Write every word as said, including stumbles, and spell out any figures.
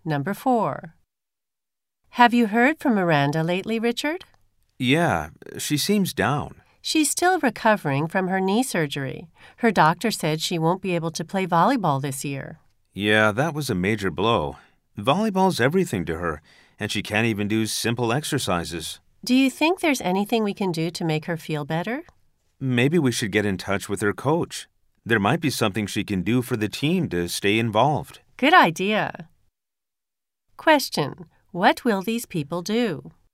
Number four. Have you heard from Miranda lately, Richard? Yeah, she seems down. She's still recovering from her knee surgery. Her doctor said she won't be able to play volleyball this year. Yeah, that was a major blow. Volleyball's everything to her, and she can't even do simple exercises. Do you think there's anything we can do to make her feel better? Maybe we should get in touch with her coach. There might be something she can do for the team to stay involved. Good idea. Question: What will these people do?